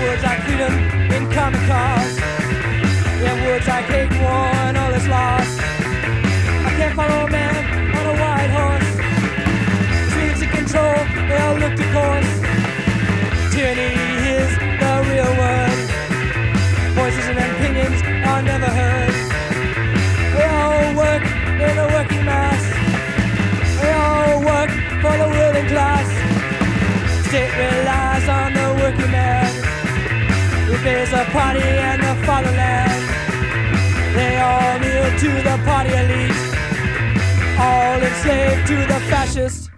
words like freedom in common cause. Yeah, words like hate and war and all is lost. I can't follow a man on a white horse. Dreams of control, they all look to course. Tyranny is the real word. Voices and opinions are never heard. We all work in the working mass. We all work for the ruling class. State relies on the working man. If there's a party and the fatherland, they all kneel to the party elite, all enslaved to the fascists.